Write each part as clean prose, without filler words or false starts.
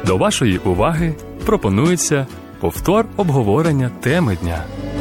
До вашої уваги пропонується повтор обговорення теми дня.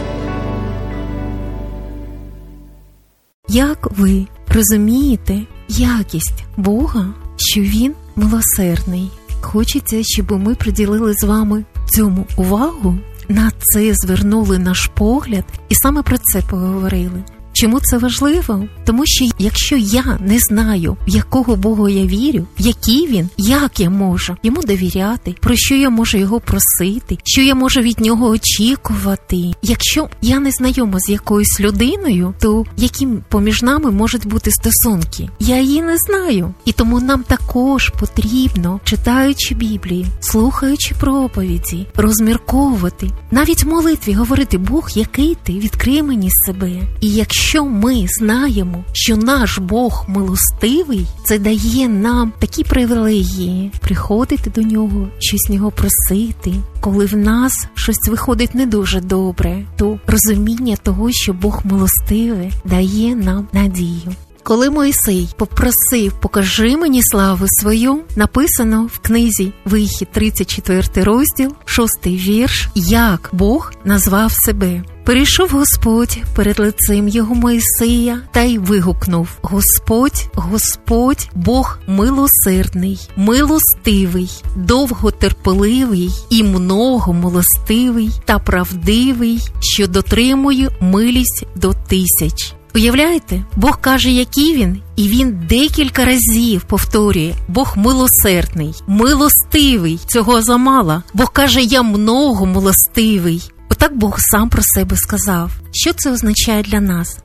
Як ви розумієте якість Бога, що Він милосердний? Хочеться, щоб ми приділили з вами цьому увагу, на це звернули наш погляд і саме про це поговорили. Чому це важливо? Тому що якщо я не знаю, в якого Бога я вірю, який Він, як я можу Йому довіряти, про що я можу Його просити, що я можу від Нього очікувати. Якщо я не знайома з якоюсь людиною, то які поміж нами можуть бути стосунки? Я її не знаю. І тому нам також потрібно, читаючи Біблію, слухаючи проповіді, розмірковувати, навіть в молитві говорити: Бог, який ти, відкрий мені себе. І якщо ми знаємо, що наш Бог милостивий, це дає нам такі привілегії приходити до Нього, щось з Нього просити. Коли в нас щось виходить не дуже добре, то розуміння того, що Бог милостивий, дає нам надію. Коли Мойсей попросив: покажи мені славу свою, написано в книзі Вихід, 34 розділ, 6 вірш, як Бог назвав себе. Перейшов Господь перед лицем його Мойсея та й вигукнув: Господь, Господь, Бог милосердний, милостивий, довготерпеливий і многомилостивий та правдивий, що дотримує милість до тисяч. Уявляєте? Бог каже, який Він, і Він декілька разів повторює: Бог милосердний, милостивий, цього замало. Бог каже: я многомилостивий. Отак Бог сам про себе сказав. Що це означає для нас?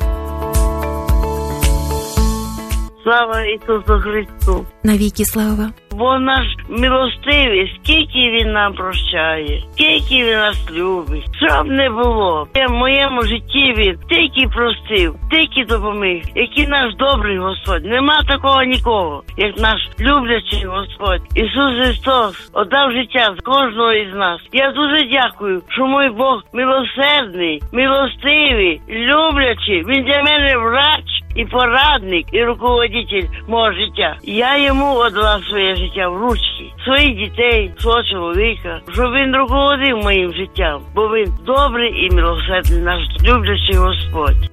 Слава Ісусу Христу! Навіки слава! Бо наш милостивий, скільки Він нам прощає, скільки Він нас любить. Що б не було, в моєму житті Він стільки простив, стільки допоміг, який наш добрий Господь. Нема такого нікого, як наш люблячий Господь. Ісус Христос отдав життя з кожного із нас. Я дуже дякую, що мій Бог милосердний, милостивий, люблячий. Він для мене врач і порадник, і руководитель мого життя. Я йому віддала своє життя в ручки, своїх дітей, свого чоловіка, щоб він руководив моїм життям, бо він добрий і милосердний, наш люблячий Господь.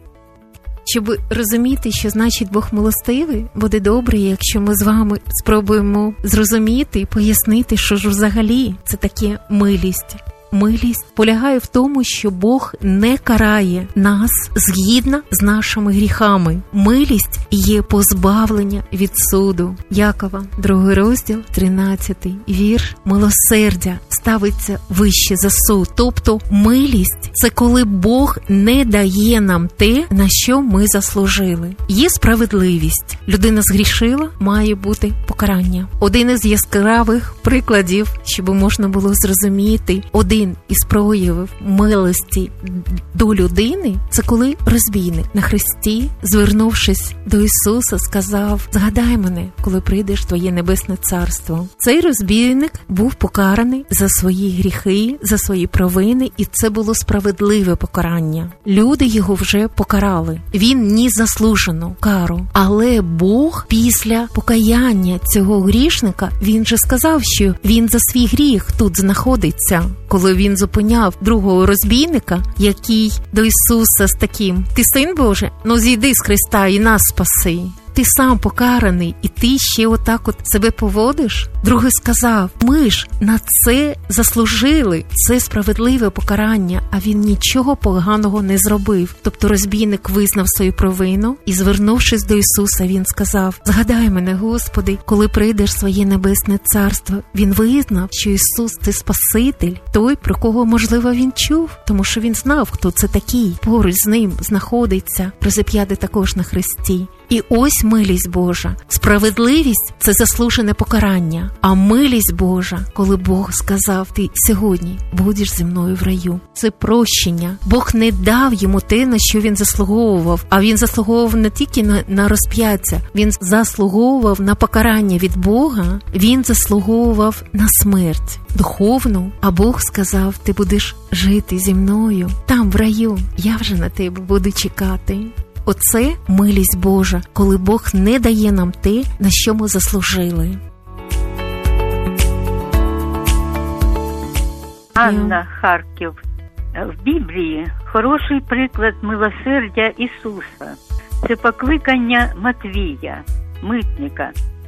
Щоб розуміти, що значить Бог милостивий, буде добре, якщо ми з вами спробуємо зрозуміти і пояснити, що ж взагалі це таке милість. Милість полягає в тому, що Бог не карає нас згідно з нашими гріхами. Милість є позбавлення від суду. Якова, 2 розділ, 13 вірш. Милосердя ставиться вище за суд. Тобто милість – це коли Бог не дає нам те, на що ми заслужили. Є справедливість. Людина згрішила, має бути покарання. Один із яскравих прикладів, щоб можна було зрозуміти, один із проявів милості до людини – це коли розбійник на хресті, звернувшись до Ісуса, сказав: «Згадай мене, коли прийдеш в Твоє небесне царство». Цей розбійник був покараний за свої гріхи, за свої провини, і це було справедливе покарання. Люди його вже покарали. Він ні заслужену кару. Але Бог після покаяння цього грішника, він же сказав, що він за свій гріх тут знаходиться. Коли він зупиняв другого розбійника, який до Ісуса з таким: «Ти син Божий? Ну зійди з хреста і нас спаси». Ти сам покараний, і ти ще отак от себе поводиш? Другий сказав: ми ж на це заслужили, це справедливе покарання, а він нічого поганого не зробив. Тобто розбійник визнав свою провину і, звернувшись до Ісуса, він сказав: «Згадай мене, Господи, коли прийдеш в своє небесне царство». Він визнав, що Ісус – це Спаситель, той, про кого, можливо, він чув, тому що він знав, хто це такий. Поруч з ним знаходиться розіп'ятий також на хресті. І ось милість Божа. Справедливість – це заслужене покарання. А милість Божа, коли Бог сказав: «Ти сьогодні будеш зі мною в раю». Це прощення. Бог не дав йому те, на що він заслуговував. А він заслуговував не тільки на розп'яття. Він заслуговував на покарання від Бога. Він заслуговував на смерть духовну. А Бог сказав: «Ти будеш жити зі мною там, в раю. Я вже на тебе буду чекати». Оце милість Божа, коли Бог не дає нам те, на що ми заслужили. Анна, Харків. В Біблії хороший приклад милосердя Ісуса. Це покликання Матвія, митника.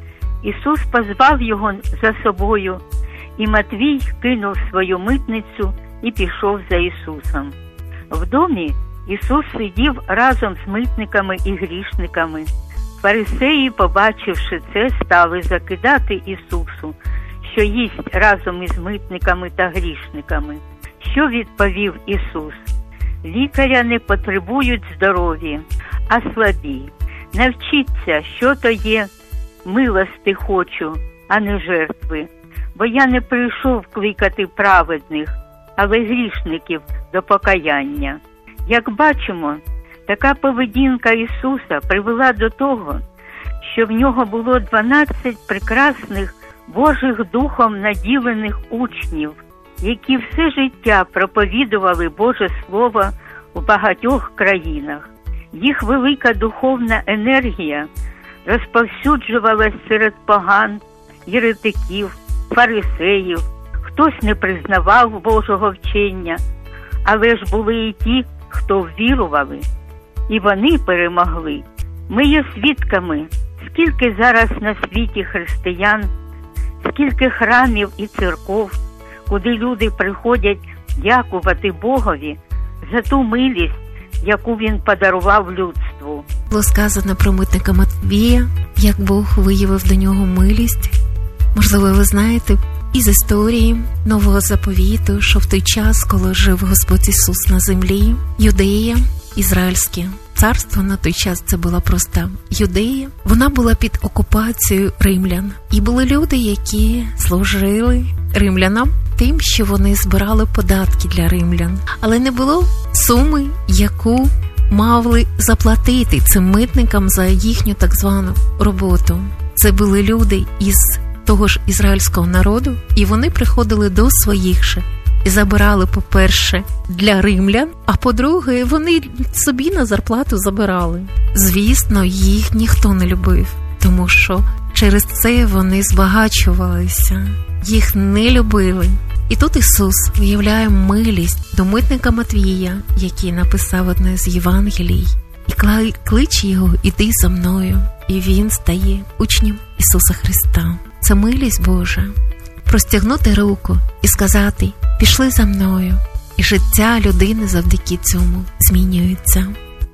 Ісус позвав його за собою, і Матвій кинув свою митницю і пішов за Ісусом. В домі Ісус сидів разом з митниками і грішниками. Фарисеї, побачивши це, стали закидати Ісусу, що їсть разом із митниками та грішниками. Що відповів Ісус? Лікаря не потребують здорові, а слабі. Навчіться, що то є милости хочу, а не жертви. Бо я не прийшов кликати праведних, але грішників до покаяння. Як бачимо, така поведінка Ісуса привела до того, що в нього було 12 прекрасних Божих Духом наділених учнів, які все життя проповідували Боже Слово у багатьох країнах. Їх велика духовна енергія розповсюджувалась серед поган, єретиків, фарисеїв. Хтось не признавав Божого вчення, але ж були і ті, хто ввірували, і вони перемогли. Ми є свідками, скільки зараз на світі християн, скільки храмів і церков, куди люди приходять дякувати Богові за ту милість, яку Він подарував людству. Було сказано про митника Матвія, як Бог виявив до нього милість. Можливо, ви знаєте із історії Нового Заповіту, що в той час, коли жив Господь Ісус на землі, Юдея, Ізраїльське царство, на той час це була просто Юдея, вона була під окупацією римлян. І були люди, які служили римлянам тим, що вони збирали податки для римлян. Але не було суми, яку мали заплатити цим митникам за їхню так звану роботу. Це були люди із того ж ізраїльського народу, і вони приходили до своїх же і забирали, по-перше, для римлян, а по-друге, вони собі на зарплату забирали. Звісно, їх ніхто не любив, тому що через це вони збагачувалися. Їх не любили. І тут Ісус виявляє милість до митника Матвія, який написав одне з Євангелій, і кличе його «Іди за мною». І він стає учнем Ісуса Христа. Це милість Божа. Простягнути руку і сказати «Пішли за мною». І життя людини завдяки цьому змінюється.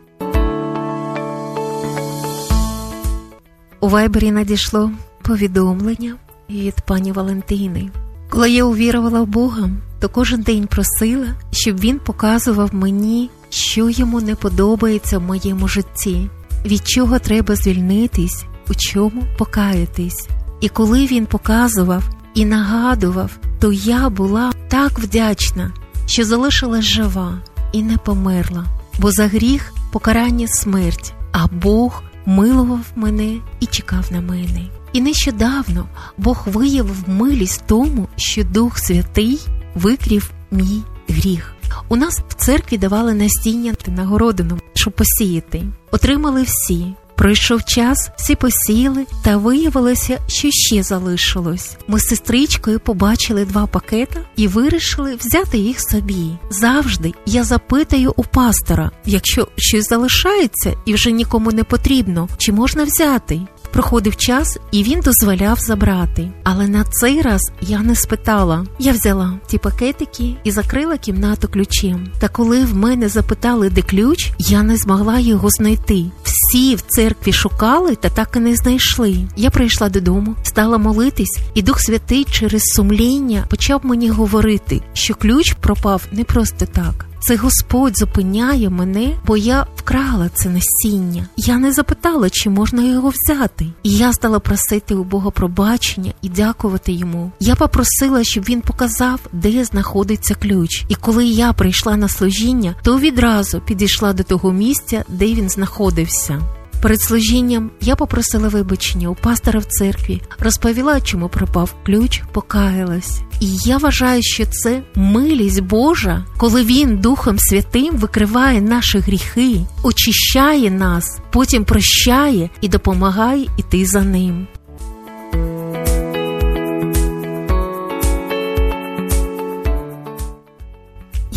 У Вайбері надійшло повідомлення від пані Валентини. Коли я увірувала в Бога, то кожен день просила, щоб Він показував мені, що Йому не подобається в моєму житті, від чого треба звільнитись, у чому покаятись. І коли Він показував і нагадував, то я була так вдячна, що залишилась жива і не померла. Бо за гріх покарання смерть, а Бог милував мене і чекав на мене. І нещодавно Бог виявив милість тому, що Дух Святий викрив мій гріх. У нас в церкві давали насіння нагородину, щоб посіяти. Отримали всі. Пройшов час, всі посіяли, та виявилося, що ще залишилось. Ми з сестричкою побачили 2 пакета і вирішили взяти їх собі. Завжди я запитаю у пастора, якщо щось залишається і вже нікому не потрібно, чи можна взяти? Проходив час, і він дозволяв забрати. Але на цей раз я не спитала. Я взяла ті пакетики і закрила кімнату ключем. Та коли в мене запитали, де ключ, я не змогла його знайти. Всі в церкві шукали, та так і не знайшли. Я прийшла додому, стала молитись, і Дух Святий через сумління почав мені говорити, що ключ пропав не просто так. Це Господь зупиняє мене, бо я вкрала це насіння. Я не запитала, чи можна його взяти. І я стала просити у Бога пробачення і дякувати Йому. Я попросила, щоб Він показав, де знаходиться ключ. І коли я прийшла на служіння, то відразу підійшла до того місця, де він знаходився. Перед служінням я попросила вибачення у пастора в церкві, розповіла, чому пропав ключ, покаялась. І я вважаю, що це милість Божа, коли Він Духом Святим викриває наші гріхи, очищає нас, потім прощає і допомагає іти за Ним.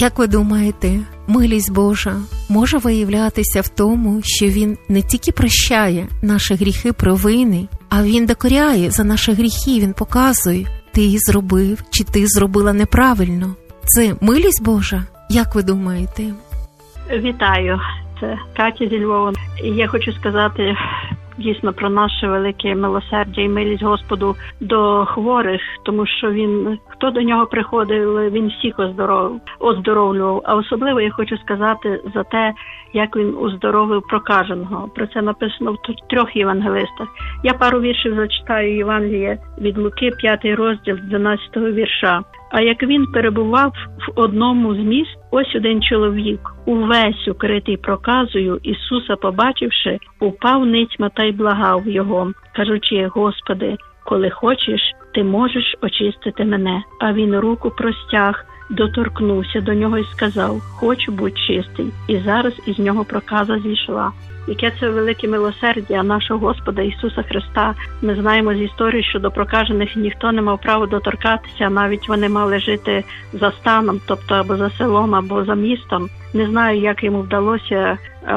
Як ви думаєте, милість Божа може виявлятися в тому, що Він не тільки прощає наші гріхи, провини, а Він докоряє за наші гріхи, Він показує, ти зробив чи ти зробила неправильно. Це милість Божа? Як ви думаєте? Вітаю, це Катя зі Львова. Я хочу сказати дійсно про наше велике милосердя і милість Господу до хворих, тому що Він, хто до Нього приходив, Він всіх оздоровлював. А особливо я хочу сказати за те, як Він оздоровив прокаженого. Про це написано в 3 євангелистах. Я пару віршів зачитаю Євангелія від Луки, 5 розділ, 12 вірша. А як він перебував в одному з міст, ось один чоловік, увесь укритий проказою, Ісуса побачивши, упав ницьма та й благав його, кажучи: Господи, коли хочеш, ти можеш очистити мене. А він руку простяг, доторкнувся до нього і сказав: хочу, будь чистий. І зараз із нього проказа зійшла. Яке це велике милосердя нашого Господа Ісуса Христа. Ми знаємо з історії, що до прокажених ніхто не мав права доторкатися, навіть вони мали жити за станом, тобто або за селом, або за містом. Не знаю, як йому вдалося.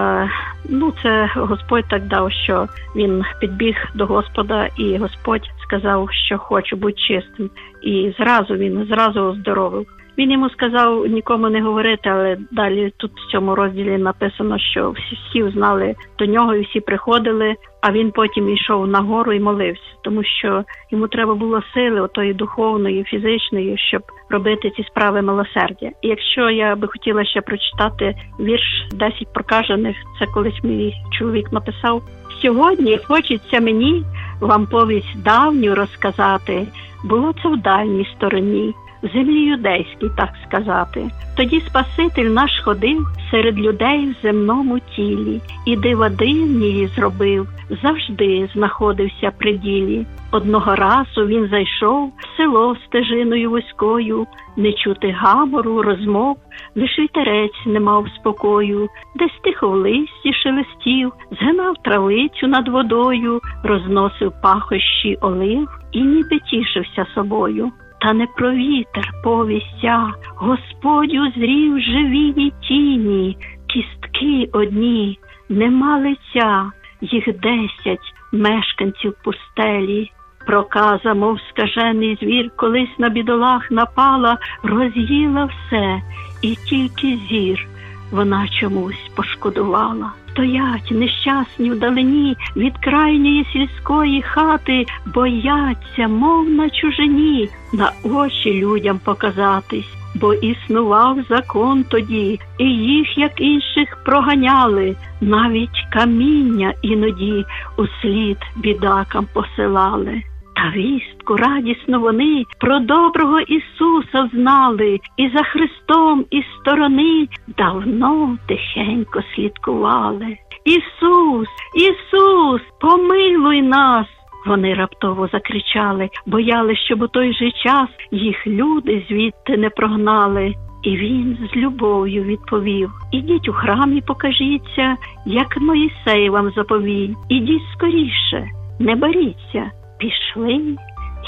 Це Господь так дав, що він підбіг до Господа, і Господь сказав, що хочу, будь чистим. І він зразу оздоровив. Він йому сказав нікому не говорити, але далі тут в цьому розділі написано, що всі знали до нього і всі приходили, а він потім йшов на гору і молився, тому що йому треба було сили, отої духовної, фізичної, щоб робити ці справи милосердя. І якщо я би хотіла ще прочитати вірш 10 прокажених, це колись мій чоловік написав: «Сьогодні хочеться мені вам повість давню розказати, було це в дальній стороні, в землі юдейській, так сказати. Тоді Спаситель наш ходив серед людей в земному тілі, і дива дивні зробив, завжди знаходився при ділі. Одного разу він зайшов в село стежиною вузькою, не чути гамору, розмов, лиш вітерець не мав спокою, десь тихо в листі шелестів, згинав травицю над водою, розносив пахощі олив і ніби тішився собою. Та не про вітер повістя, Господь узрів живі тіні, кістки одні, нема лиця, їх 10 мешканців пустелі. Проказа, мов скажений звір, колись на бідолах напала, роз'їла все, і тільки зір вона чомусь пошкодувала. Стоять нещасні вдалині від крайньої сільської хати, бояться, мов на чужині, на очі людям показатись, бо існував закон тоді, і їх, як інших, проганяли, навіть каміння іноді услід бідакам посилали. Та вістку радісно вони про доброго Ісуса знали, і за Христом із сторони давно тихенько слідкували. «Ісус! Ісус! Помилуй нас!» Вони раптово закричали, боялись, щоб у той же час їх люди звідти не прогнали. І він з любов'ю відповів: «Ідіть у храм і покажіться, як Моїсей вам заповів. Ідіть скоріше, не боріться». Пішли й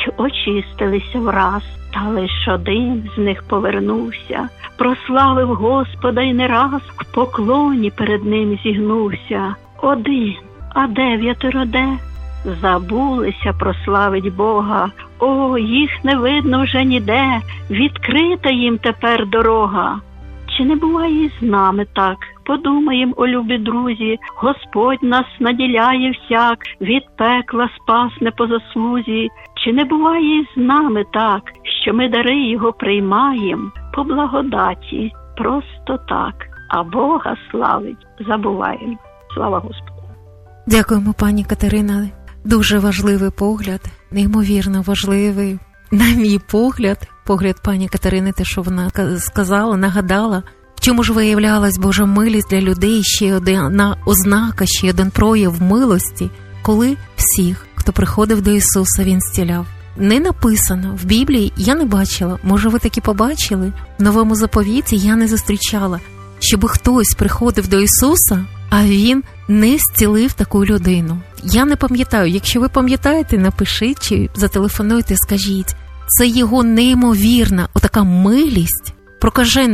очистилися враз, та лиш один з них повернувся, прославив Господа й не раз в поклоні перед ним зігнувся. Один, а 9 де? Забулися прославить Бога, о, їх не видно вже ніде, відкрита їм тепер дорога. Чи не буває і з нами так? Подумаєм, о любі друзі, Господь нас наділяє всяк, від пекла спас не по заслузі. Чи не буває і з нами так, що ми дари Його приймаєм по благодаті, просто так, а Бога славить забуваємо. Слава Господу! Дякуємо, пані Катерина. Дуже важливий погляд, неймовірно важливий. На мій погляд пані Катерини, те, що вона сказала, нагадала, в чому ж виявлялась Божа милість для людей, ще одна ознака, ще один прояв милості, коли всіх, хто приходив до Ісуса, Він зціляв. Не написано в Біблії, я не бачила, може ви таки побачили, в Новому Заповіті я не зустрічала, щоб хтось приходив до Ісуса, а Він не зцілив таку людину. Я не пам'ятаю, якщо ви пам'ятаєте, напишіть чи зателефонуйте, скажіть. Це Його неймовірна отака милість. Прокаженого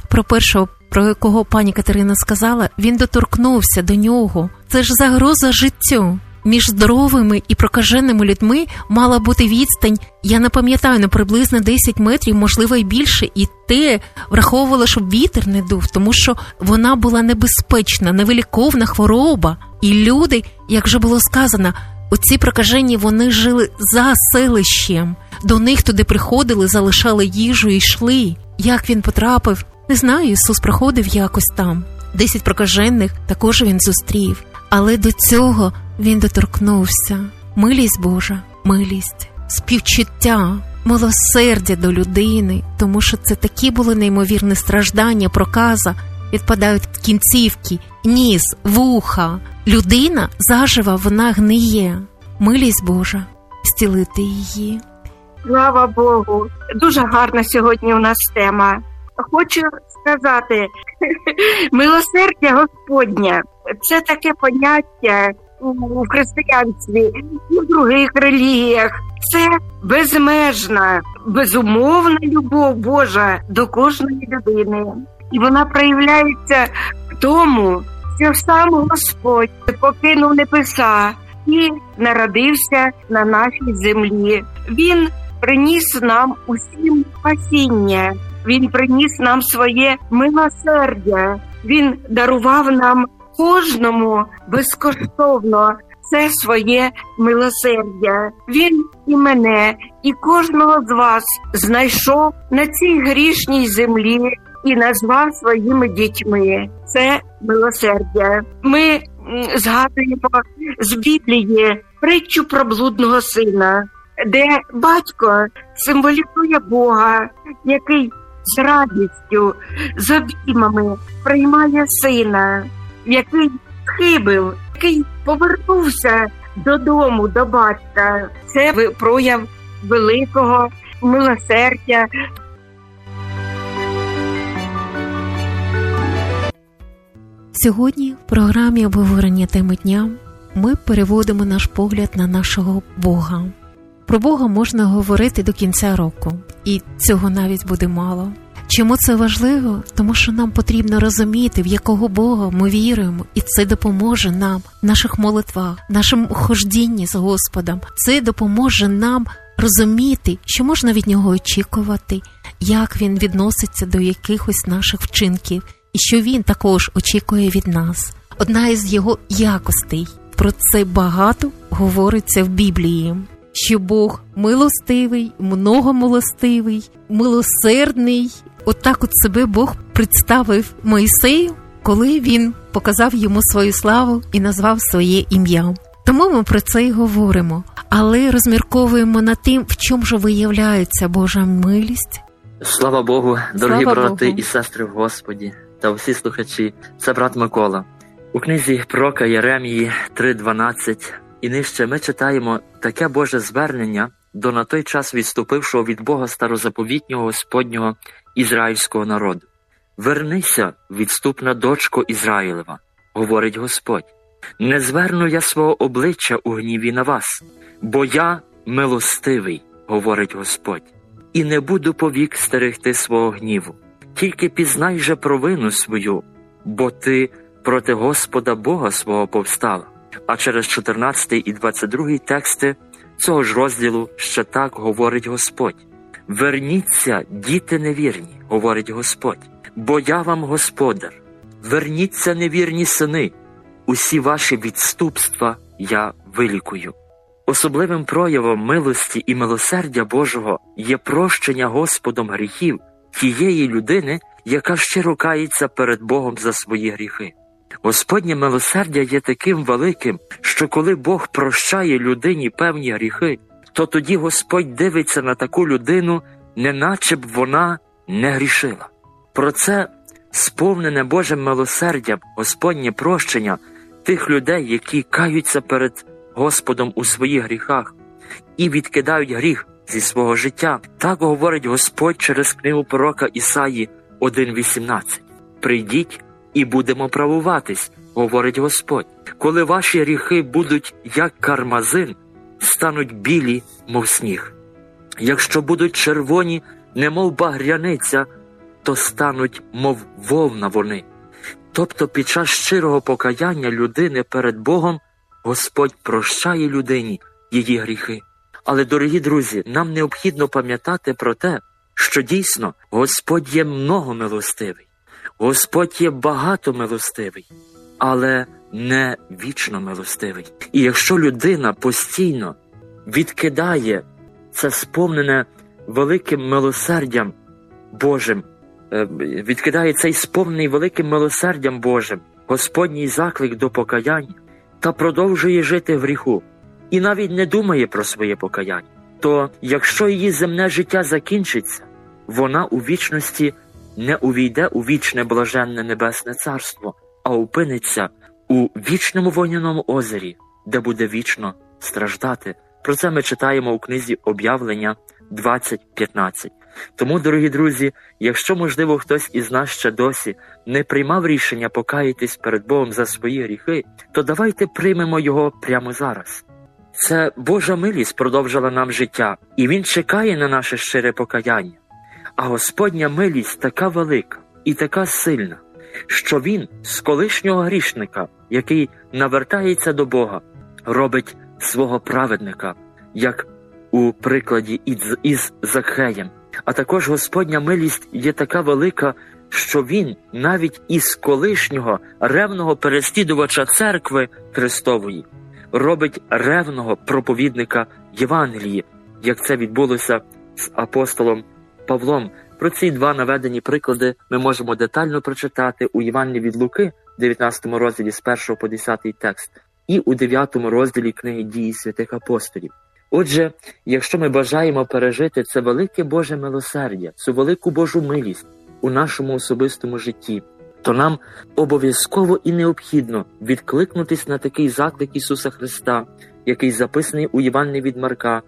про першого, про якого пані Катерина сказала, він доторкнувся до нього. Це ж загроза життю. Між здоровими і прокаженими людьми мала бути відстань, я не пам'ятаю, приблизно 10 метрів, можливо і більше, і те враховувало, щоб вітер не дув, тому що вона була небезпечна, невиліковна хвороба. І люди, як вже було сказано, оці прокажені, вони жили за селищем. До них туди приходили, залишали їжу і йшли. Як він потрапив? Не знаю, Ісус проходив якось там. 10 прокажених також він зустрів. Але до цього він доторкнувся. Милість Божа, милість, співчуття, милосердя до людини, тому що це такі були неймовірні страждання, проказа, відпадають кінцівки, ніс, вуха. Людина зажива, вона гниє. Милість Божа, зцілити її. Слава Богу! Дуже гарна сьогодні у нас тема. Хочу сказати, милосердя Господня – це таке поняття у християнстві і в других релігіях. Це безмежна, безумовна любов Божа до кожної людини. І вона проявляється в тому, що сам Господь покинув небеса і народився на нашій землі. Він приніс нам усім спасіння. Він приніс нам своє милосердя. Він дарував нам кожному безкоштовно це своє милосердя. Він і мене, і кожного з вас знайшов на цій грішній землі і назвав своїми дітьми. Це милосердя. Ми згадуємо з Біблії притчу про блудного сина, де батько символізує Бога, який з радістю, з обіймами приймає сина, який схибив, який повернувся додому, до батька. Це прояв великого милосердя. Сьогодні в програмі обговорення теми дня ми переводимо наш погляд на нашого Бога. Про Бога можна говорити до кінця року, і цього навіть буде мало. Чому це важливо? Тому що нам потрібно розуміти, в якого Бога ми віруємо, і це допоможе нам в наших молитвах, в нашому хождінні з Господом. Це допоможе нам розуміти, що можна від Нього очікувати, як Він відноситься до якихось наших вчинків, і що Він також очікує від нас. Одна із Його якостей, про це багато говориться в Біблії, що Бог милостивий, многомилостивий, милосердний. Отак от себе Бог представив Мойсею, коли він показав йому свою славу і назвав своє ім'я. Тому ми про це й говоримо, але розмірковуємо над тим, в чому ж виявляється Божа милість. Слава Богу, дорогі Слава брати Богу. І сестри в Господі та всі слухачі. Це брат Микола. У книзі пророка Єремії 3:12 і нижче ми читаємо таке Боже звернення до на той час відступившого від Бога старозаповітнього Господнього ізраїльського народу. «Вернися, відступна дочко Ізраїлева, говорить Господь. Не зверну я свого обличчя у гніві на вас, бо я милостивий, говорить Господь, і не буду повік стерегти свого гніву. Тільки пізнай же провину свою, бо ти проти Господа Бога свого повстала». А через 14 і 22 тексти цього ж розділу ще так говорить Господь. «Верніться, діти невірні, говорить Господь, бо я вам Господар. Верніться, невірні сини, усі ваші відступства я вилікую». Особливим проявом милості і милосердя Божого є прощення Господом гріхів тієї людини, яка щиро кається перед Богом за свої гріхи. Господнє милосердя є таким великим, що коли Бог прощає людині певні гріхи, то тоді Господь дивиться на таку людину, неначе б вона не грішила. Про це сповнене Божим милосердям Господнє прощення тих людей, які каються перед Господом у своїх гріхах і відкидають гріх зі свого життя. Так говорить Господь через книгу пророка Ісаї 1:18. «Прийдіть і будемо правуватись, говорить Господь. Коли ваші гріхи будуть як кармазин, стануть білі, мов сніг. Якщо будуть червоні, немов багряниця, то стануть, мов вовна вони. Тобто під час щирого покаяння людини перед Богом Господь прощає людині її гріхи. Але, дорогі друзі, нам необхідно пам'ятати про те, що дійсно Господь є многомилостивий, Господь є багатомилостивий, але не вічно милостивий. І якщо людина постійно відкидає це сповнене великим милосердям Божим, відкидає цей сповнений великим милосердям Божим Господній заклик до покаяння та продовжує жити в гріху і навіть не думає про своє покаяння, то якщо її земне життя закінчиться, вона у вічності не увійде у вічне блаженне небесне царство, а опиниться у вічному вогняному озері, де буде вічно страждати. Про це ми читаємо у книзі Об'явлення 20:15. Тому, дорогі друзі, якщо, можливо, хтось із нас ще досі не приймав рішення покаятись перед Богом за свої гріхи, то давайте приймемо його прямо зараз. Це Божа милість продовжила нам життя, і Він чекає на наше щире покаяння. А Господня милість така велика і така сильна, що Він з колишнього грішника, який навертається до Бога, робить свого праведника, як у прикладі із Закхеєм. А також Господня милість є така велика, що Він навіть із колишнього ревного переслідувача церкви Христової робить ревного проповідника Євангелії, як це відбулося з апостолом Павлом. Про ці два наведені приклади ми можемо детально прочитати у Євангелії від Луки, 19 розділі з 1 по 10 текст, і у 9 розділі книги «Дії святих апостолів». Отже, якщо ми бажаємо пережити це велике Боже милосердя, цю велику Божу милість у нашому особистому житті, то нам обов'язково і необхідно відкликнутись на такий заклик Ісуса Христа, який записаний у Євангелії від Марка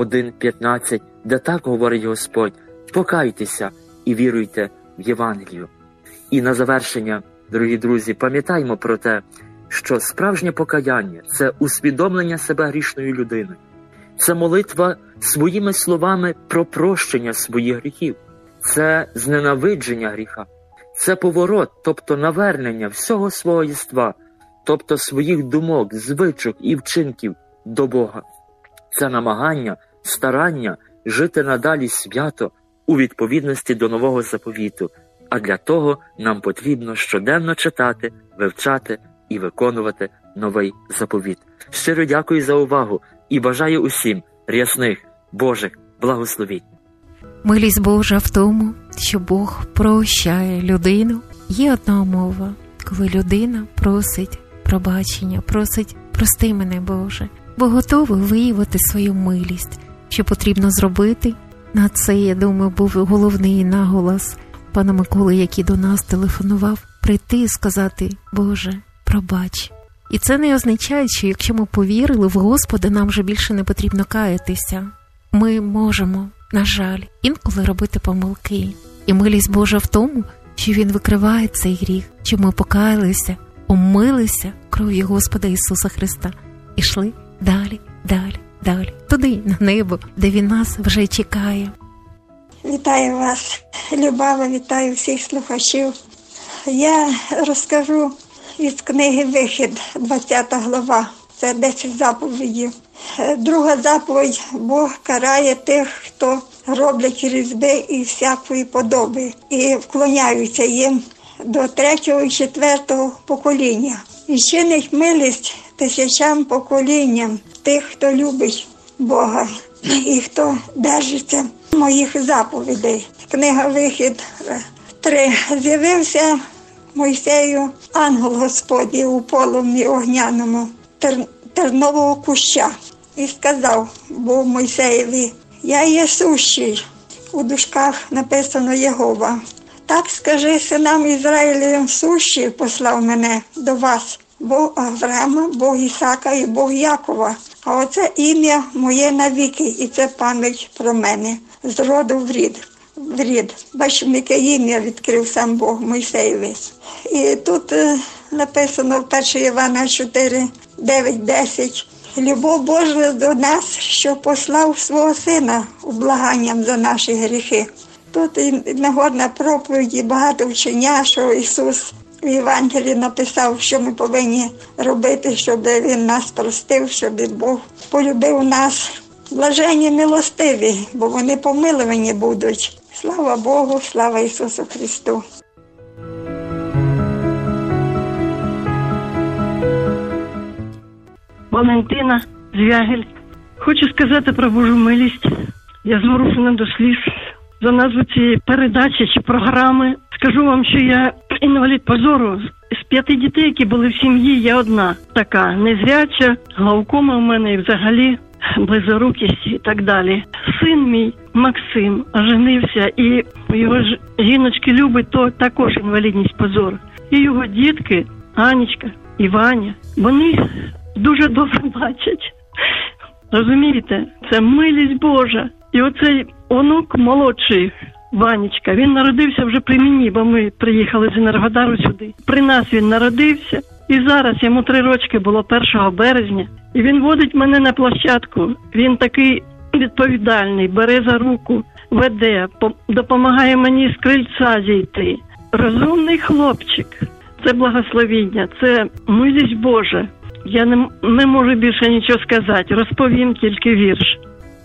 1:15, де так говорить Господь: «Покайтеся і віруйте в Євангелію». І на завершення, дорогі друзі, пам'ятаймо про те, що справжнє покаяння – це усвідомлення себе грішною людиною. Це молитва своїми словами про прощення своїх гріхів. Це зненавидження гріха. Це поворот, тобто навернення всього свого єства, тобто своїх думок, звичок і вчинків до Бога. Це намагання, старання жити надалі свято у відповідності до нового заповіту. А для того нам потрібно щоденно читати, вивчати і виконувати новий заповіт. Щиро дякую за увагу і бажаю усім рясних Божих благословінь. Милість Божа в тому, що Бог прощає людину. Є одна умова, коли людина просить пробачення, просить «прости мене, Боже», бо готовий виявити свою милість. Що потрібно зробити? На це, я думаю, був головний наголос пана Миколи, який до нас телефонував, прийти і сказати: «Боже, пробач». І це не означає, що якщо ми повірили в Господа, нам вже більше не потрібно каятися. Ми можемо, на жаль, інколи робити помилки. І милість Божа в тому, що Він викриває цей гріх, що ми покаялися, омилися кров'ю Господа Ісуса Христа. І йшли далі, далі, далі, туди, на небо, де Він нас вже чекає. Вітаю вас, Любава, вітаю всіх слухачів. Я розкажу із книги «Вихід», 20 глава, це 10 заповідей. Друга заповідь: Бог карає тих, хто роблять різьби і всякої подоби, і вклоняються їм до 3-го і 4-го покоління. І чинить милість тисячам поколінням тих, хто любить Бога і хто держиться моїх заповідей. Книга «Вихід» 3. З'явився Мойсею ангел Господній у полум'ї огняному тернового куща і сказав був Мойсеєві: «Я є сущий», у дужках написано Єгова. «Так скажи синам Ізраїлевим: сущий послав мене до вас, Бог Авраама, Бог Ісака і Бог Якова. А оце ім'я моє навіки, і це пам'ять про мене, з роду в рід». Бачимо, яке ім'я відкрив сам Бог Мойсеєві. І тут написано в 1 Івана 4, 9, 10. «Любов Божа до нас, що послав свого Сина облаганням за наші гріхи». Тут і нагодна проповіді, багато вчення, що Ісус в Євангелії написав, що ми повинні робити, щоб Він нас простив, щоб Бог полюбив нас. Блаженні милостиві, бо вони помилувані будуть. Слава Богу, слава Ісусу Христу. Валентина Звягель. Хочу сказати про Божу милість. Я зворушена до сліз за назву цієї передачі чи програми. Скажу вам, що я інвалід по зору. З 5 дітей, які були в сім'ї, я одна така незряча, глаукома в мене і взагалі близорукість і так далі. Син мій Максим оженився, і його жіночки любить, то також інвалідність по зору. І його дітки, Анечка і Ваня, вони дуже добре бачать. Розумієте, це милість Божа. І оцей онук молодший, Ванечка, він народився вже при мені, бо ми приїхали з Енергодару сюди. При нас він народився, і зараз йому 3 рочки було 1 березня. І він водить мене на площадку. Він такий відповідальний, бере за руку, веде, допомагає мені з крильця зійти. Розумний хлопчик. Це благословіння, це милість Божа. Я не можу більше нічого сказати, розповім тільки вірш.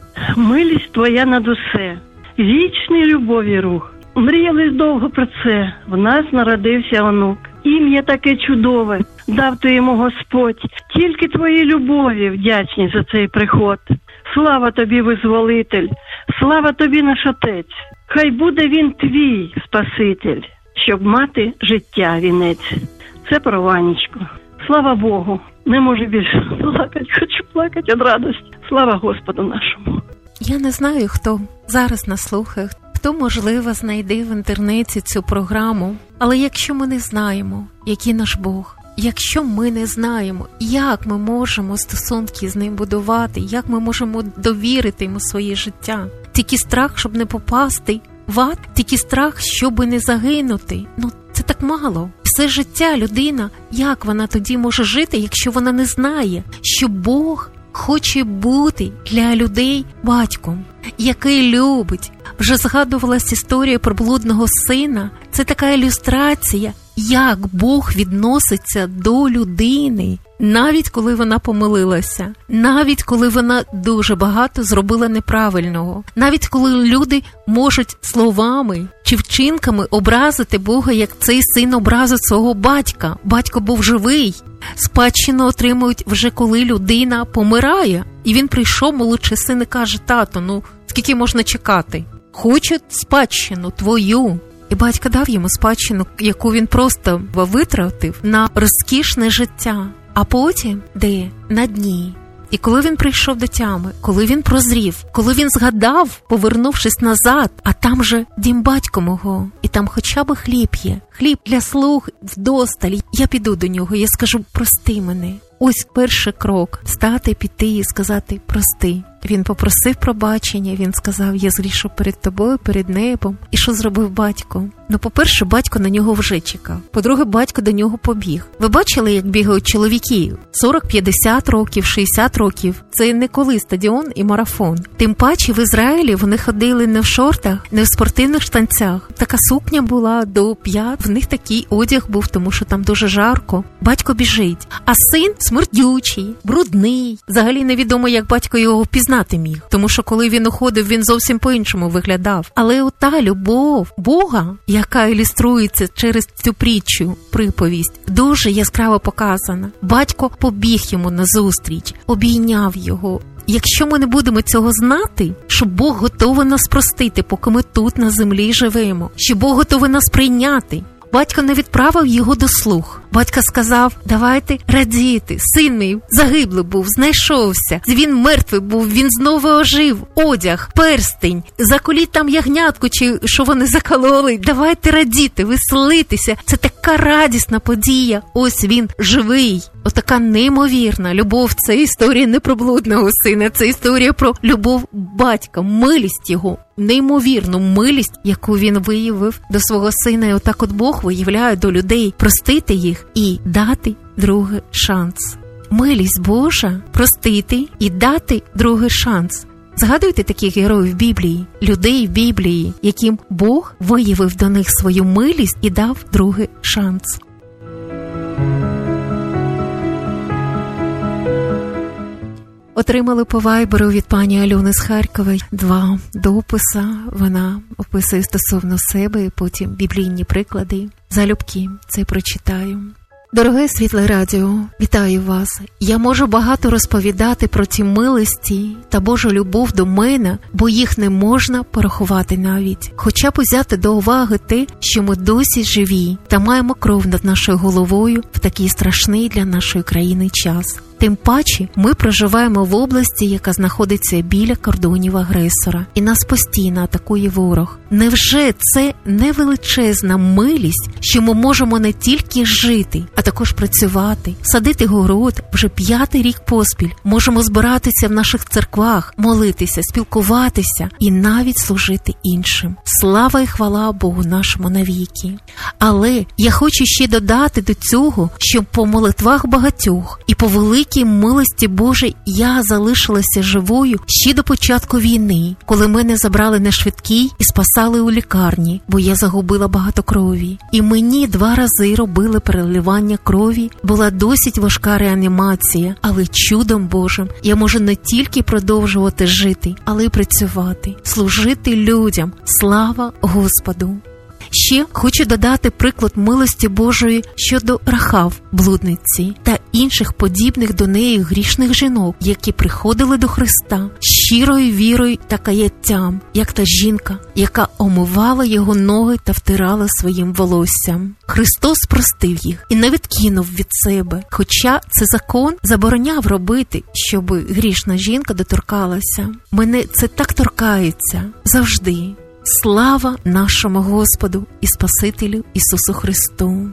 Милість твоя над усе, вічний любові рух. Мріяли довго про це, в нас народився онук. Ім'я таке чудове, дав ти йому Господь. Тільки твоїй любові вдячні за цей приход. Слава тобі, визволитель, слава тобі, наш Отець. Хай буде він твій Спаситель, щоб мати життя вінець. Це про Ванечку. Слава Богу, не можу більше плакати, хочу плакати від радості. Слава Господу нашому. Я не знаю, хто зараз нас слухає, хто, можливо, знайде в інтернеті цю програму. Але якщо ми не знаємо, який наш Бог, якщо ми не знаємо, як ми можемо стосунки з Ним будувати, як ми можемо довірити Йому своє життя, тільки страх, щоб не попасти в ад, тільки страх, щоб не загинути. Це так мало. Все життя людина, як вона тоді може жити, якщо вона не знає, що Бог хоче бути для людей батьком, який любить. Вже згадувалась історія про блудного сина. Це така ілюстрація, як Бог відноситься до людини, навіть коли вона помилилася, навіть коли вона дуже багато зробила неправильного, навіть коли люди можуть словами чи вчинками образити Бога, як цей син образив свого батька. Батько був живий. Спадщину отримують вже коли людина помирає. І він прийшов, молодший син, і каже: тато, скільки можна чекати? Хочу спадщину твою. І батько дав йому спадщину, яку він просто витратив на розкішне життя. А потім, на дні. І коли він прийшов до тями, коли він прозрів, коли він згадав, повернувшись назад, а там же дім батька мого, і там хоча б хліб є, хліб для слуг вдосталь. Я піду до нього, я скажу: прости мене. Ось перший крок – стати, піти і сказати: прости. Він попросив пробачення, він сказав: я згрішив перед тобою, перед небом. І що зробив батько? По-перше, батько на нього вже чекав. По-друге, батько до нього побіг. Ви бачили, як бігають чоловіки? 40-50 років, 60 років. Це не коли стадіон і марафон. Тим паче в Ізраїлі вони ходили не в шортах, не в спортивних штанцях. Така сукня була до п'ят, в них такий одяг був, тому що там дуже жарко. Батько біжить. А син смердючий, брудний. Взагалі невідомо, як батько його впізнати міг. Тому що коли він уходив, він зовсім по-іншому виглядав. Але ота любов Бога, яка ілюструється через цю притчу, приповість, дуже яскраво показана. Батько побіг йому назустріч, обійняв його. Якщо ми не будемо цього знати, що Бог готовий нас простити, поки ми тут на землі живемо, що Бог готовий нас прийняти. Батько не відправив його до слуг. Батько сказав: давайте радіти. Син мій загиблий був, знайшовся. Він мертвий був, він знову ожив. Одяг, перстень, заколіть там ягнятку, чи що вони закололи. Давайте радіти, веселитися. Це така радісна подія. Ось він живий. Отака неймовірна любов. Це історія не про блудного сина, це історія про любов батька, милість його. Неймовірну милість, яку він виявив до свого сина. І отак от Бог виявляє до людей простити їх і дати другий шанс. Милість Божа – простити і дати другий шанс. Згадуйте таких героїв Біблії, людей в Біблії, яким Бог виявив до них свою милість і дав другий шанс. Отримали по вайберу від пані Альони з Харкова 2 дописи. Вона описує стосовно себе і потім біблійні приклади. Залюбки це прочитаю. Дороге Світле Радіо, вітаю вас. Я можу багато розповідати про ті милості та Божу любов до мене, бо їх не можна порахувати навіть. Хоча б взяти до уваги те, що ми досі живі та маємо кров над нашою головою в такий страшний для нашої країни час. Тим паче, ми проживаємо в області, яка знаходиться біля кордонів агресора, і нас постійно атакує ворог. Невже це не величезна милість, що ми можемо не тільки жити, а також працювати, садити город вже 5-й рік поспіль, можемо збиратися в наших церквах, молитися, спілкуватися і навіть служити іншим. Слава і хвала Богу нашому навіки. Але я хочу ще додати до цього, що по молитвах багатьох і по великій милості Божій я залишилася живою ще до початку війни, коли мене забрали на швидкій і спасали у лікарні, бо я загубила багато крові. І мені 2 рази робили переливання крові, була досить важка реанімація, але чудом Божим я можу не тільки продовжувати жити, але й працювати, служити людям. Слава Господу! Ще хочу додати приклад милості Божої щодо Рахав, блудниці, та інших подібних до неї грішних жінок, які приходили до Христа щирою вірою та каяттям, як та жінка, яка омивала його ноги та втирала своїм волоссям. Христос простив їх і не відкинув від себе, хоча це закон забороняв робити, щоб грішна жінка доторкалася. Мене це так торкається завжди. Слава нашому Господу і Спасителю Ісусу Христу!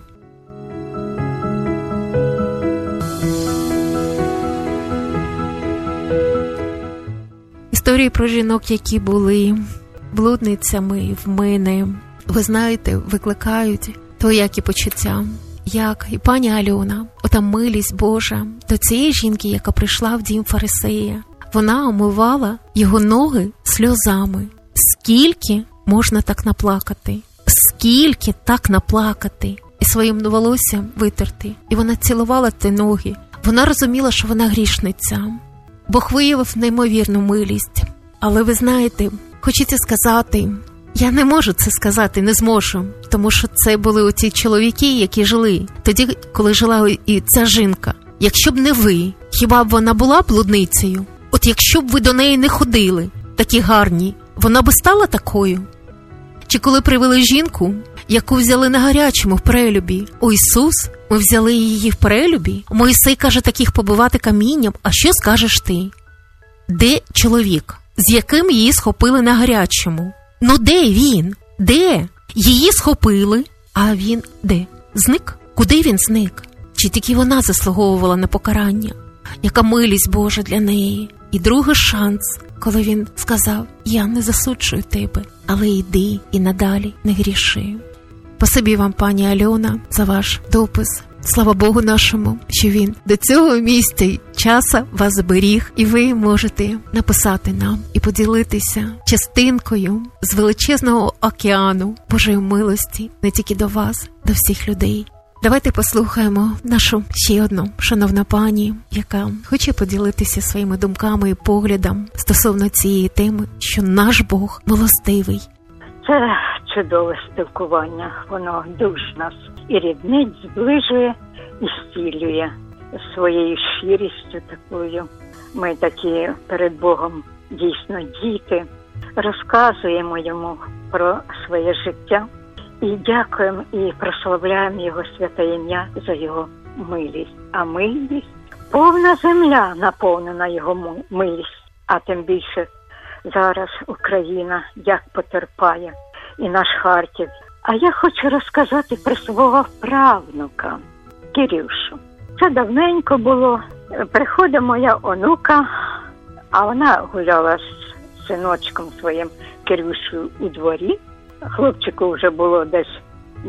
Історії про жінок, які були блудницями в мене, ви знаєте, викликають то, як і почуття, як і пані Альона, ота милість Божа до цієї жінки, яка прийшла в дім фарисея. Вона омивала його ноги сльозами. Скільки можна так наплакати? Скільки так наплакати? І своїм волоссям витерти. І вона цілувала ті ноги. Вона розуміла, що вона грішниця. Бог виявив неймовірну милість. Але ви знаєте, хочеться сказати, я не можу це сказати, не зможу. Тому що це були оці чоловіки, які жили. Тоді, коли жила і ця жінка. Якщо б не ви, хіба б вона була блудницею? От якщо б ви до неї не ходили, такі гарні, вона би стала такою? Чи коли привели жінку, яку взяли на гарячому в перелюбі? О, Ісус, ми взяли її в перелюбі? Мойсей каже таких побивати камінням, а що скажеш ти? Де чоловік, з яким її схопили на гарячому? Ну де він? Де? Її схопили, а він де? Зник? Куди він зник? Чи тільки вона заслуговувала на покарання? Яка милість Божа для неї? І другий шанс, коли він сказав, я не засуджую тебе, але йди і надалі не гріши. Спасибі вам, пані Альона, за ваш допис. Слава Богу нашому, що він до цього місця й часу вас зберіг, і ви можете написати нам і поділитися частинкою з величезного океану Божої милості не тільки до вас, до всіх людей. Давайте послухаємо нашу ще одну шановну пані, яка хоче поділитися своїми думками і поглядом стосовно цієї теми, що наш Бог милостивий. Це чудове спілкування, воно дуже нас і ріднить, зближує, і зцілює своєю щирістю такою. Ми такі перед Богом дійсно діти, розказуємо йому про своє життя. І дякуємо і прославляємо Його святе ім'я за Його милість. А милість – повна земля наповнена Його милість. А тим більше зараз Україна як потерпає, і наш Харків. А я хочу розказати про свого правнука Кирюшу. Це давненько було. Приходить моя онука, а вона гуляла з синочком своїм Кирюшою у дворі. Хлопчику вже було десь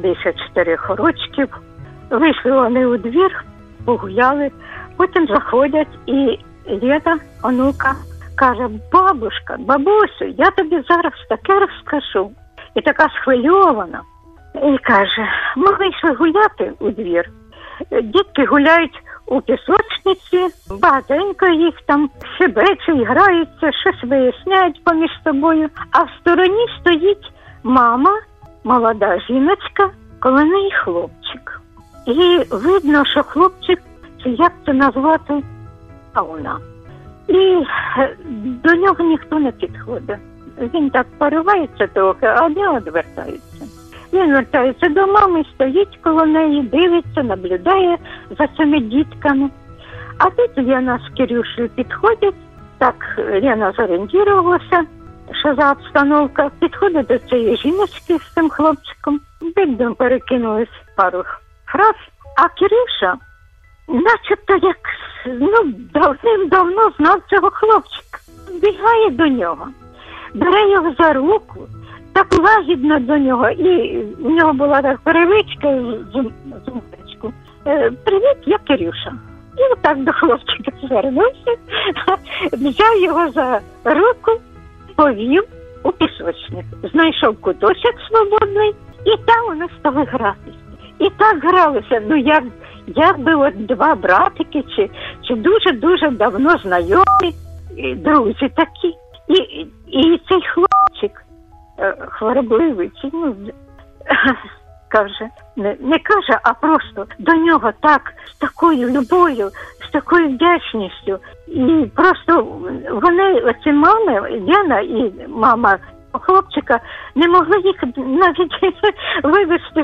4 років. Вийшли вони у двір, погуляли, потім заходять, і Лєда, онука, каже: бабусю, я тобі зараз таке розкажу. І така схвильована. І каже: ми вийшли гуляти у двір. Дітки гуляють у пісочниці, багатенько їх там щебечуть, граються, щось виясняють поміж собою. А в стороні стоїть мама, молода жіночка, коло неї хлопчик. І видно, що хлопчик, чи як це назвати, вона. І до нього ніхто не підходить. Він так поривається трохи, а не відвертається. Він вертається до мами, стоїть коло неї, дивиться, наблюдає за цими дітками. А тут Лена з Кирюшею підходять, так Лена зорієнтувалася, що за обстановка, підходить до цієї жіночки з цим хлопчиком, бідом перекинулись пару фраз, а Кирюша начебто як давним-давно знав цього хлопчика. Бігає до нього, бере його за руку, так лагідно до нього, і в нього була так перевичка зумочку. Привіт, я Кирюша. І отак до хлопчика звернувся, взяв його за руку, повів у пісочник. Знайшов куточок свободний, і там вони стали гратися. І так гралися, якби от два братики, чи дуже-дуже давно знайомі, друзі такі. І цей хлопчик, хворобливий, каже, не каже, а просто до нього так, з такою любов'ю, з такою вдячністю. І просто вони, оці мами, Лена і мама хлопчика, не могли їх навіть вивезти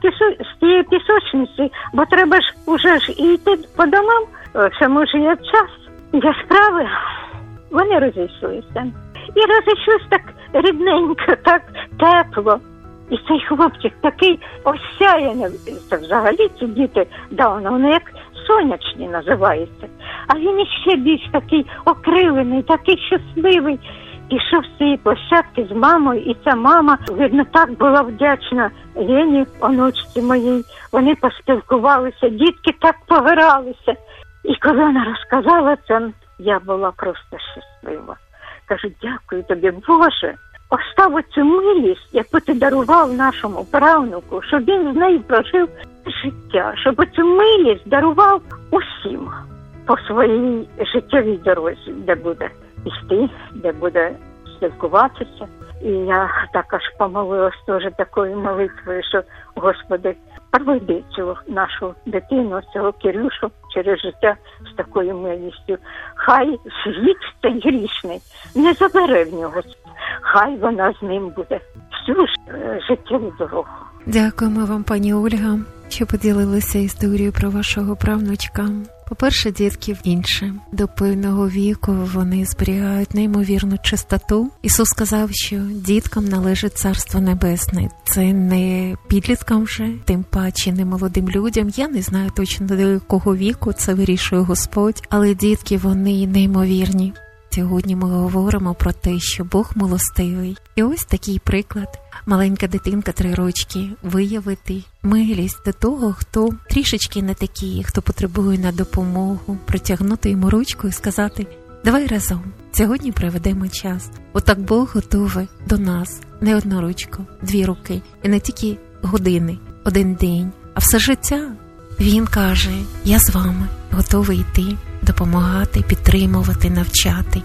з тієї пісочниці, бо треба ж уже йти по домам, все може є час, є справи. Вони розійшлися. І розійшлися так рідненько, так тепло. І цей хлопчик такий осяяний, це взагалі ці діти Дауна, вони як сонячні називаються. А він іще більш такий окрилений, такий щасливий. Пішов з цієї площадки з мамою, і ця мама, видно, так була вдячна Лені, онучці моїй. Вони поспілкувалися, дітки так погралися. І коли вона розказала це, я була просто щаслива. Кажу: дякую тобі, Боже, остав оцю милість, яку ти дарував нашому правнуку, щоб він з нею прожив життя, щоб оцю милість дарував усім по своїй життєвій дорозі, де буде йти, де буде спілкуватися. І я також помолилась теж такою молитвою, що, Господи, проведи цю нашу дитину, цього Кирюшу через життя з такою милістю. Хай світ цей грішний не забере в нього. Хай вона з ним буде всю життєву дорогу. Дякуємо вам, пані Ольга, що поділилися історією про вашого правнучка. По-перше, дітки інше. До певного віку вони зберігають неймовірну чистоту. Ісус сказав, що діткам належить Царство Небесне. Це не підліткам вже, тим паче не молодим людям. Я не знаю точно, до якого віку це вирішує Господь, але дітки, вони неймовірні. Сьогодні ми говоримо про те, що Бог милостивий. І ось такий приклад. Маленька дитинка 3 рочки виявити милість до того, хто трішечки не такий, хто потребує на допомогу, протягнути йому ручку і сказати: давай разом, сьогодні проведемо час. Отак Бог готовий до нас не одну ручку, 2 руки, і не тільки години, 1 день, а все життя. Він каже: я з вами, готовий йти, допомагати, підтримувати, навчати,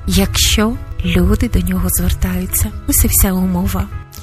якщо люди до нього звертаються. Ось і вся умова.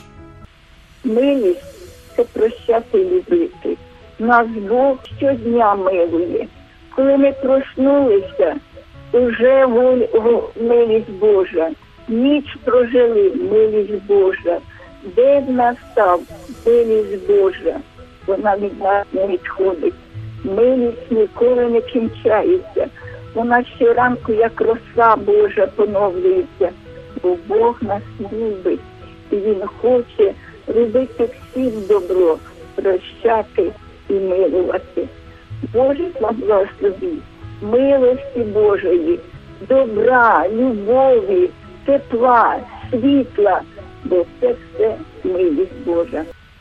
Милість – це прощати і любити. Нас Бог щодня милує. Коли ми проснулися, вже милість Божа. Ніч прожили – милість Божа. День настав – милість Божа. Вона від нас не відходить. Милість ніколи не кінчається. Вона щоранку, як роса Божа, поновлюється. Бо Бог нас любить. І Він хоче робити всім добро, прощати і милувати. Боже, благослови, милості Божої, добра, любові, тепла, світла, бо це все милість Божа.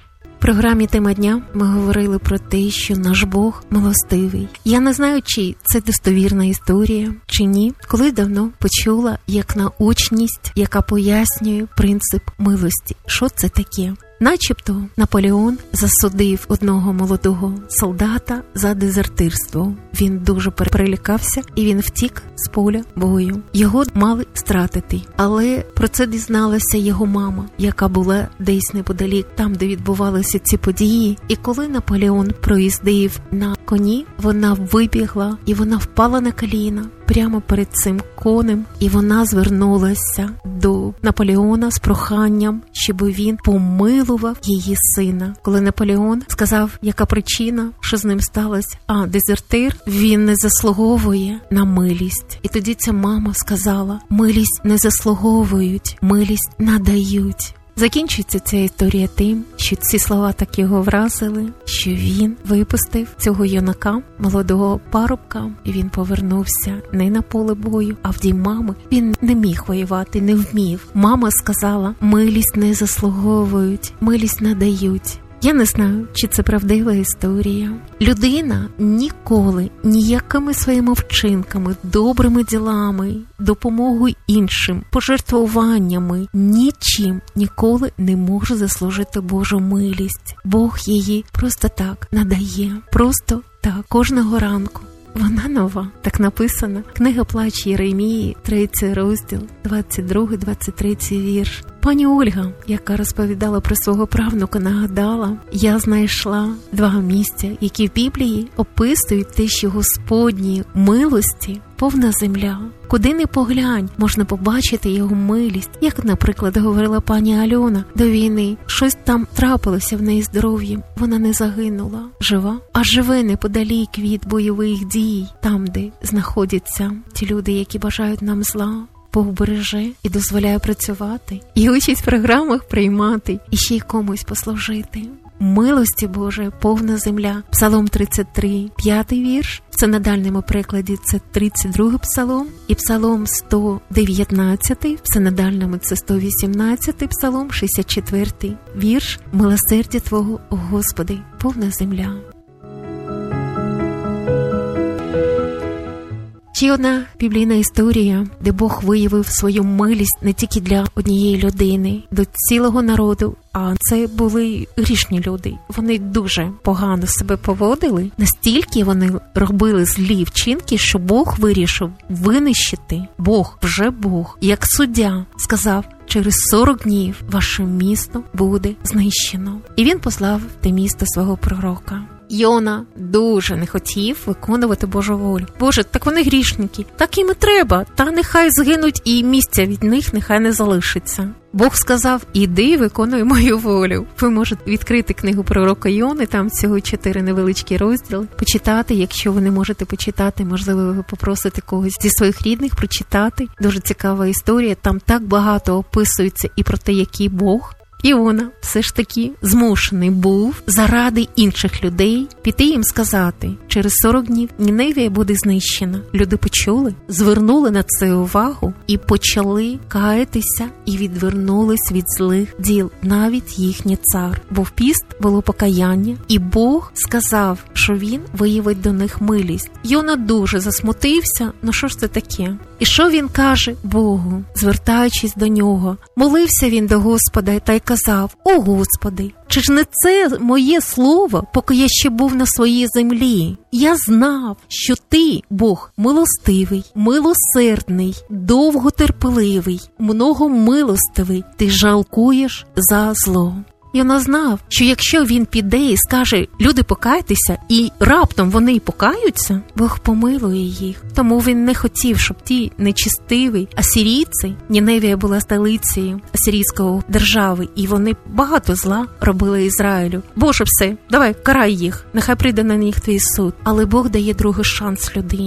програмі «Тема дня» ми говорили про те, що наш Бог милостивий. Я не знаю, чи це достовірна історія, чи ні. Колись давно почула як научність, яка пояснює принцип милості. Що це таке? Начебто Наполеон засудив одного молодого солдата за дезертирство. Він дуже перелякався і він втік з поля бою. Його мали стратити. Але про це дізналася його мама, яка була десь неподалік, там, де відбувалися ці події. І коли Наполеон проїздив на коні, вона вибігла і вона впала на коліна прямо перед цим конем, і вона звернулася до Наполеона з проханням, щоб він помилував її сина. Коли Наполеон сказав, яка причина, що з ним сталося, дезертир, він не заслуговує на милість. І тоді ця мама сказала, милість не заслуговують, милість надають. Закінчується ця історія тим, що ці слова так його вразили, що він випустив цього юнака, молодого парубка, і він повернувся не на поле бою, а в дім мами. Він не міг воювати, не вмів. Мама сказала, милість не заслуговують, милість надають. Я не знаю, чи це правдива історія. Людина ніколи ніякими своїми вчинками, добрими ділами, допомогою іншим, пожертвуваннями, нічим ніколи не може заслужити Божу милість. Бог її просто так надає, просто так, кожного ранку. Вона нова, так написано. Книга «Плач Єремії», 3 розділ, 22-23 вірш. Пані Ольга, яка розповідала про свого правнука, нагадала, я знайшла 2 місця, які в Біблії описують те, що Господні милості повна земля. Куди не поглянь, можна побачити його милість. Як, наприклад, говорила пані Альона, до війни щось там трапилося в неї здоров'ям. Вона не загинула, жива, а живе неподалік від бойових дій, там, де знаходяться ті люди, які бажають нам зла. Бог береже і дозволяє працювати, і учить в програмах приймати, і ще й комусь послужити. Милості Божої повна земля. Псалом 33, 5 вірш. В синодальному перекладі це 32 псалом. І псалом 119, в синодальному це 118 псалом, 64 вірш. Милосердя Твого, о Господи, повна земля. Ще одна біблійна історія, де Бог виявив свою милість не тільки для однієї людини, до цілого народу, а це були грішні люди. Вони дуже погано себе поводили, настільки вони робили злі вчинки, що Бог вирішив винищити. Бог, вже Бог, як суддя, сказав, через 40 днів ваше місто буде знищено. І він послав в те місто свого пророка. Йона дуже не хотів виконувати Божу волю. Боже, так вони грішники, так їм і треба, та нехай згинуть і місця від них нехай не залишиться. Бог сказав, іди виконуй мою волю. Ви можете відкрити книгу пророка Йони, там всього 4 невеличкі розділи, почитати, якщо ви не можете почитати, можливо, ви попросите когось зі своїх рідних прочитати. Дуже цікава історія, там так багато описується і про те, який Бог. Іона все ж таки змушений був заради інших людей піти їм сказати, через 40 днів Ніневія буде знищена. Люди почули, звернули на це увагу і почали каятися і відвернулись від злих діл, навіть їхній цар. Бо в піст було покаяння, і Бог сказав, що він виявить до них милість. Йона дуже засмутився, що ж це таке? І що він каже Богу, звертаючись до нього? Молився він до Господа та й казав, о Господи, чи ж не це моє слово, поки я ще був на своїй землі? Я знав, що ти, Бог, милостивий, милосердний, довготерпеливий, многомилостивий, ти жалкуєш за зло. І вона знав, що якщо він піде і скаже, люди покайтеся, і раптом вони покаються, Бог помилує їх. Тому він не хотів, щоб ті нечистиві асирійці, Ніневія була столицею асирійської держави, і вони багато зла робили Ізраїлю. Боже, все, давай, карай їх, нехай прийде на них твій суд. Але Бог дає другий шанс людині.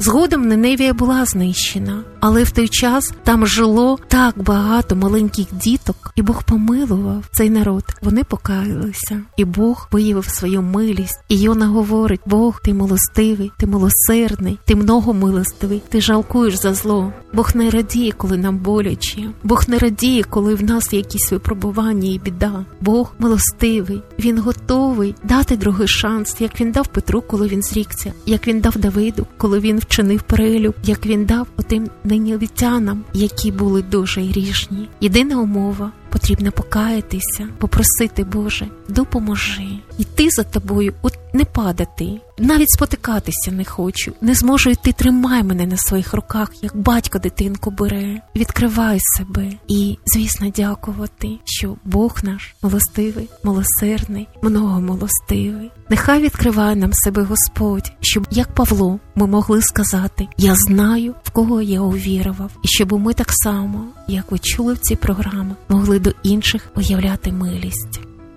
Згодом Ниневія була знищена, але в той час там жило так багато маленьких діток, і Бог помилував цей народ. Вони покаялися, і Бог виявив свою милість. І Йона говорить: Бог, ти милостивий, ти милосердний, ти многомилостивий, ти жалкуєш за зло. Бог не радіє, коли нам боляче. Бог не радіє, коли в нас є якісь випробування і біда. Бог милостивий. Він готовий дати другий шанс, як він дав Петру, коли він зрікся, як він дав Давиду, коли він вчинив перелюб, як він дав отим нинівітянам, які були дуже грішні. Єдина умова – потрібно покаятися, попросити: Боже, допоможи. Йти за тобою, не падати. Навіть спотикатися не хочу. Не зможу йти, тримай мене на своїх руках, як батько дитинку бере. Відкривай себе. І, звісно, дякувати, що Бог наш милостивий, милосердний, многомилостивий. Нехай відкриває нам себе Господь, щоб, як Павло, ми могли сказати: я знаю, в кого я увірував. І щоб ми так само, як ви чули в цій програмі, могли до інших виявляти милість.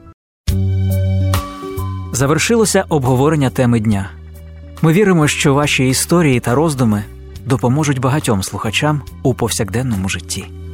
Завершилося обговорення теми дня. Ми віримо, що ваші історії та роздуми допоможуть багатьом слухачам у повсякденному житті.